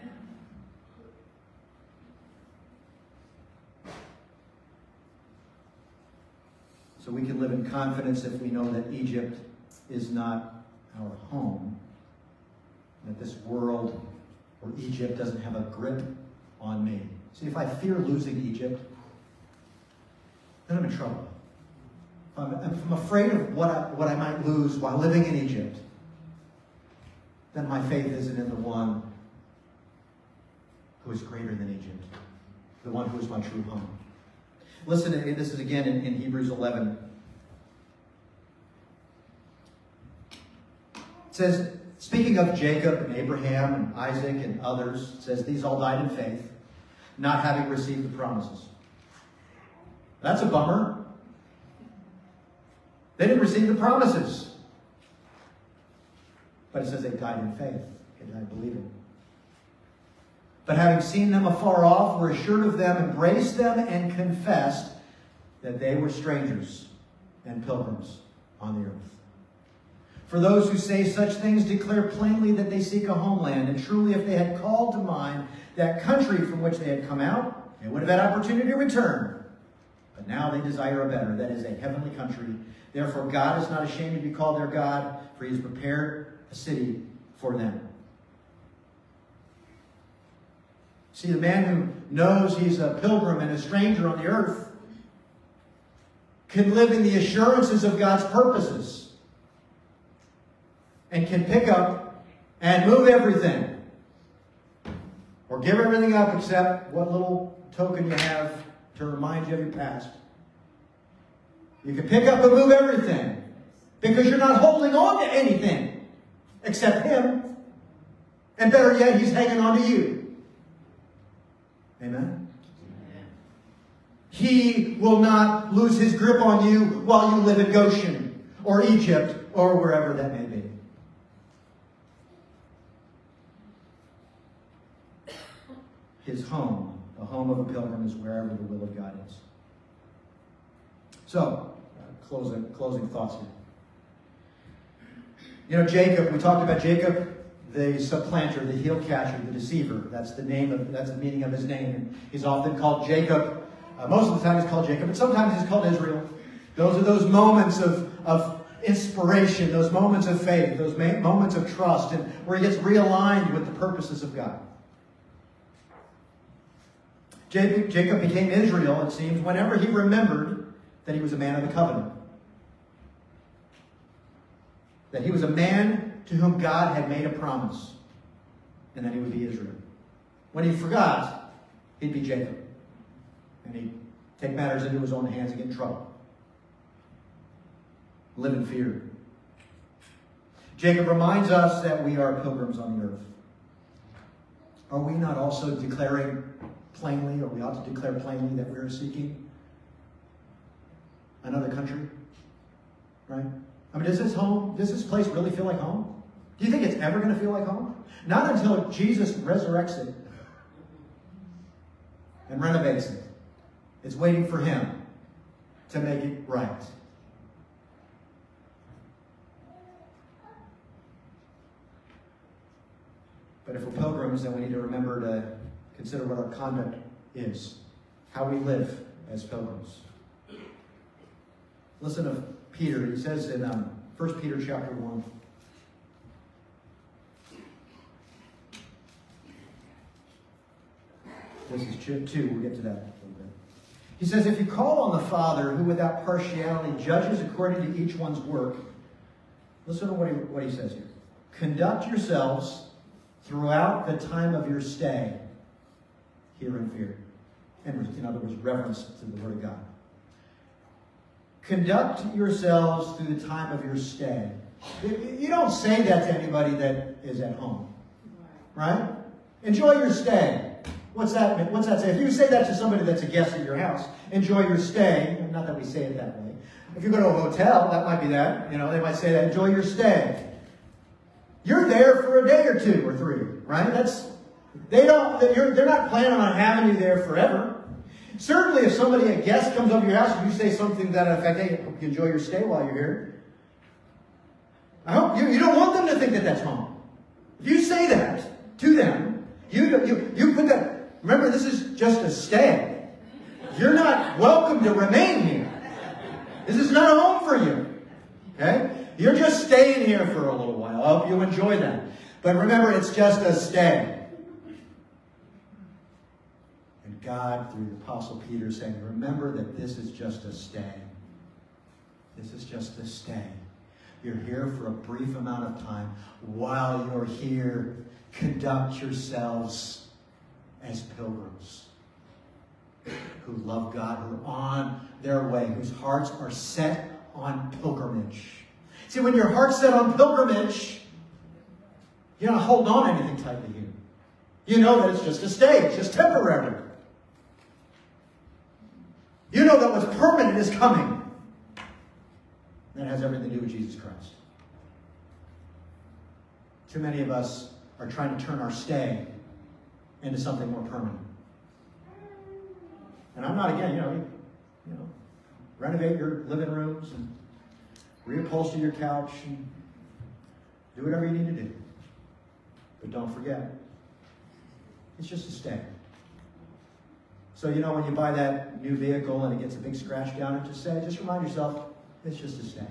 So we can live in confidence if we know that Egypt is not our home. That this world or Egypt doesn't have a grip on me. See, if I fear losing Egypt, then I'm in trouble. If I'm afraid of what I might lose while living in Egypt, then my faith isn't in the one who is greater than Egypt, the one who is my true home. Listen, this is again in Hebrews 11. It says, speaking of Jacob and Abraham and Isaac and others, it says, these all died in faith, not having received the promises. That's a bummer. They didn't receive the promises. But it says they died in faith. They died believing. But having seen them afar off, were assured of them, embraced them, and confessed that they were strangers and pilgrims on the earth. For those who say such things declare plainly that they seek a homeland. And truly, if they had called to mind that country from which they had come out, they would have had opportunity to return. But now they desire a better, that is, a heavenly country. Therefore, God is not ashamed to be called their God, for he has prepared a city for them. See, the man who knows he's a pilgrim and a stranger on the earth can live in the assurances of God's purposes and can pick up and move everything Or give everything up except what little token you have to remind you of your past. You can pick up and move everything because you're not holding on to anything except Him. And better yet, He's hanging on to you. Amen? He will not lose His grip on you while you live in Goshen or Egypt or wherever that may be. His home, the home of a pilgrim, is wherever the will of God is. So, closing thoughts here. You know, Jacob, we talked about Jacob, the supplanter, the heel catcher, the deceiver. That's the meaning of his name. And he's often called Jacob. Most of the time he's called Jacob, but sometimes he's called Israel. Those are those moments of inspiration, those moments of faith, those moments of trust, and where he gets realigned with the purposes of God. Jacob became Israel, it seems, whenever he remembered that he was a man of the covenant. That he was a man to whom God had made a promise. And that he would be Israel. When he forgot, he'd be Jacob. And he'd take matters into his own hands and get in trouble. Live in fear. Jacob reminds us that we are pilgrims on the earth. Are we not also declaring plainly, or we ought to declare plainly, that we are seeking another country? Right? I mean, does this place really feel like home? Do you think it's ever going to feel like home? Not until Jesus resurrects it and renovates it. It's waiting for Him to make it right. But if we're pilgrims, then we need to remember to consider what our conduct is, how we live as pilgrims. Listen to Peter. He says in 1 Peter chapter 1. This is 2. We'll get to that in a little bit. He says, if you call on the Father, who without partiality judges according to each one's work, listen to what he says here. Conduct yourselves throughout the time of your stay here in fear. And in other words, reverence to the Word of God. Conduct yourselves through the time of your stay. You don't say that to anybody that is at home. Right? Enjoy your stay. What's that say? If you say that to somebody that's a guest at your house, enjoy your stay. Not that we say it that way. If you go to a hotel, that might be that. You know, they might say that. Enjoy your stay. You're there for a day or 2 or 3, right? They're not planning on having you there forever. Certainly, if a guest comes over your house and you say something that affects, hey, hope you enjoy your stay while you're here. I hope you don't want them to think that that's home. If you say that to them, you put that. Remember, this is just a stay. You're not welcome to remain here. This is not a home for you. Okay? You're just staying here for a little while. I hope you enjoy that. But remember, it's just a stay. And God, through the Apostle Peter, saying, remember that this is just a stay. This is just a stay. You're here for a brief amount of time. While you're here, conduct yourselves as pilgrims who love God, who are on their way, whose hearts are set on pilgrimage. See, when your heart's set on pilgrimage, you're not holding on to anything tightly here. You know that it's just a stay. It's just temporary. You know that what's permanent is coming. That has everything to do with Jesus Christ. Too many of us are trying to turn our stay into something more permanent. And I'm not, again, you know, renovate your living rooms and reupholster your couch and do whatever you need to do. But don't forget, it's just a stay. So, when you buy that new vehicle and it gets a big scratch down it, just remind yourself, it's just a stay.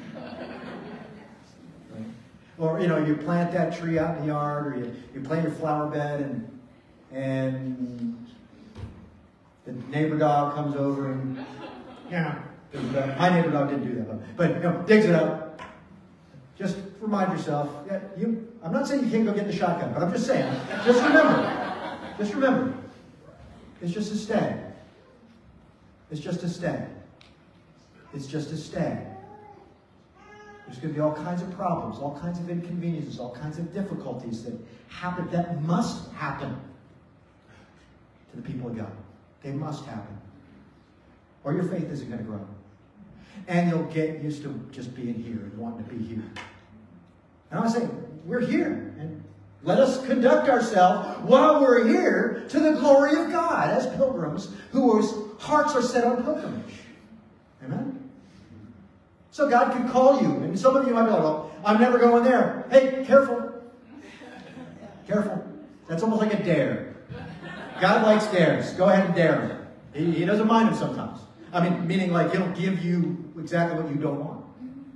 Right? Or, you plant that tree out in the yard, or you plant your flower bed and the neighbor dog comes over and, my neighbor dog didn't do that, but digs it up. Just remind yourself, I'm not saying you can't go get the shotgun, but I'm just saying, just remember, Just remember, it's just a stay. It's just a stay. It's just a stay. There's going to be all kinds of problems, all kinds of inconveniences, all kinds of difficulties that happen, that must happen to the people of God. They must happen. Or your faith isn't going to grow. And you'll get used to just being here and wanting to be here. And I want to say, we're here. And let us conduct ourselves while we're here to the glory of God as pilgrims whose hearts are set on pilgrimage. Amen? So God can call you. And some of you might be like, well, I'm never going there. Hey, careful. Careful. That's almost like a dare. God likes dares. Go ahead and dare him. He doesn't mind them sometimes. I mean, meaning like he'll give you exactly what you don't want.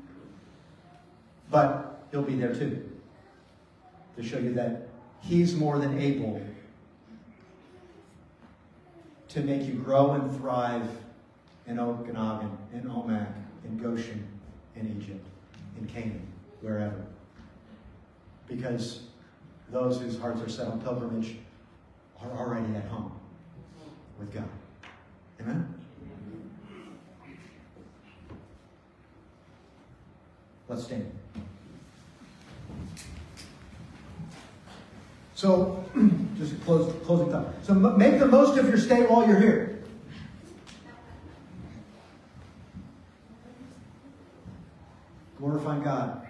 But he'll be there too. To show you that he's more than able to make you grow and thrive in Okanagan, in Omak, in Goshen, in Egypt, in Canaan, wherever. Because those whose hearts are set on pilgrimage are already at home with God. Amen? Let's stand. So, just a closing thought. So make the most of your stay while you're here. Glorifying God.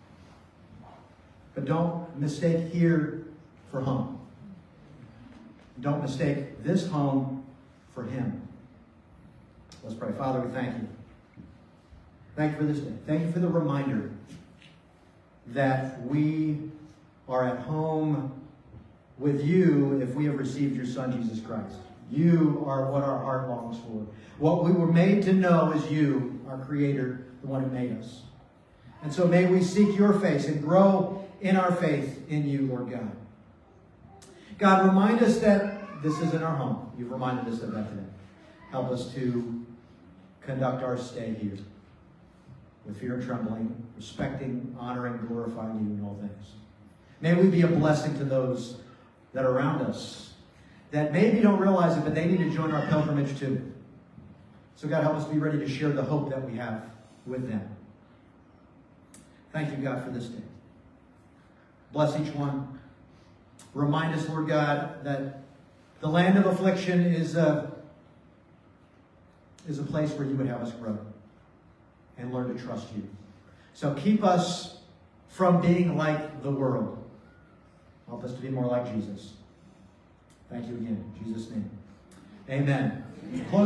But don't mistake here for home. Don't mistake this home for Him. Let's pray. Father, we thank you. Thank you for this day. Thank you for the reminder that we are at home with you if we have received your Son, Jesus Christ. You are what our heart longs for. What we were made to know is you, our Creator, the one who made us. And so may we seek your face and grow in our faith in you, Lord God. God, remind us that this isn't our home. You've reminded us of that today. Help us to conduct our stay here with fear and trembling, respecting, honoring, glorifying you in all things. May we be a blessing to those that are around us that maybe don't realize it, but they need to join our pilgrimage too. So God, help us be ready to share the hope that we have with them. Thank you, God, for this day. Bless each one. Remind us, Lord God, that the land of affliction is a place where you would have us grow and learn to trust you. So keep us from being like the world. Help us to be more like Jesus. Thank you again. In Jesus' name. Amen.